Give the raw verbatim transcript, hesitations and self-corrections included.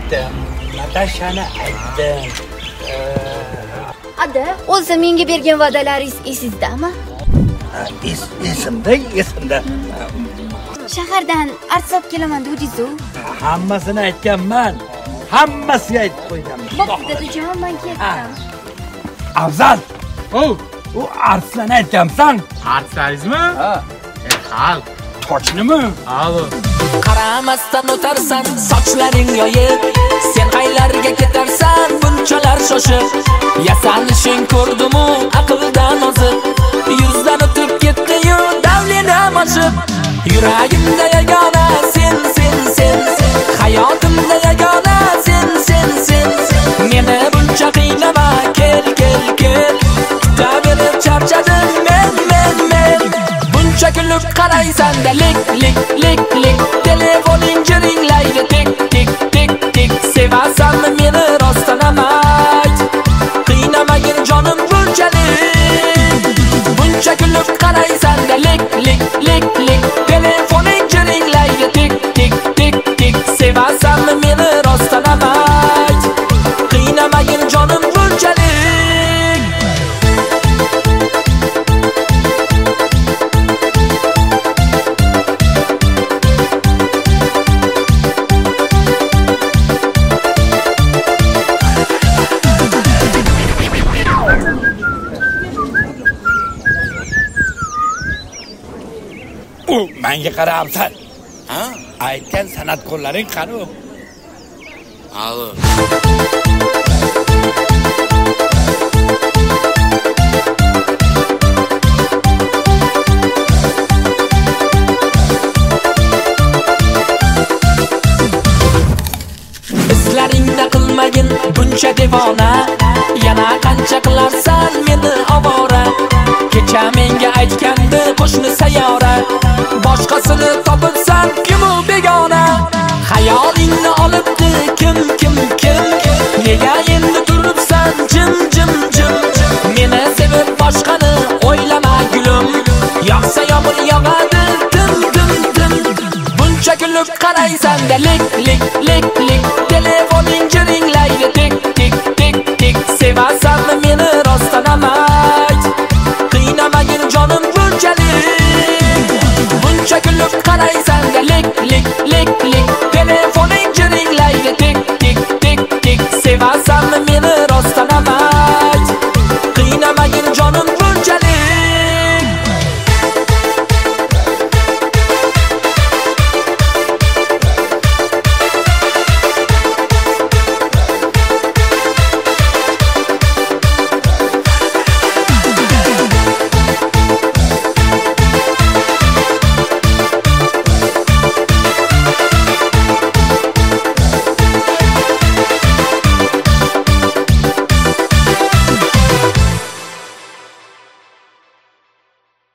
aytdim. Natashani aytdim. Ada, o'zi menga bergan va'dalaringiz esizdami? Es esimda, esimda. Shahardan arslab kelaman dedingiz-ku. Hammasini aytganman. Hammasiga aytib qo'yganman. Bo'pti dadajon, men ketdim. Afzal. O, u arslan aytgansan. Arslaysizmi? Ha. E, xalq. Sochnimi? Alo. Qaramasdan o'tarsan, sochlaring yoyib, sen qaylarga ketarsan, bunchalar shoshib. Yasanishing ko'rdim-u, aqldan ozib, yuzdan o'tib ketdi-yu, davlenam oshib. Yuragimda yagona sen, sen, sen, hayotimda yagona sen, sen, sen. Meni buncha qiynama, kel, kel, kel. Kutaverib charchadim men, men, men. Buncha kulib qaraysan-da, lik, lik, lik, lik. Telefoning jiringlaydi, tik, tik, tik, tik. Sevasanmi meni rostdan ayt, qiynamagin jonim bunchalik. Buncha kulib qaraysan-da, lik, lik, lik, lik. Telefoning jiringlaydi, tik, tik, tik, tik. Sevasanmi meni rostdan ayt, qiynamagin jonim bunchalik. U menga qarabsan. Ha? Aytgan san'atkorlaring qani? Alo. Islaringda qilmagin buncha devona, yana qancha qilarsan meni ovora. Kecha menga aytgandi qo'shni sayyora, boshqasini topibsan kim u begona. Xayolingni olibdi kim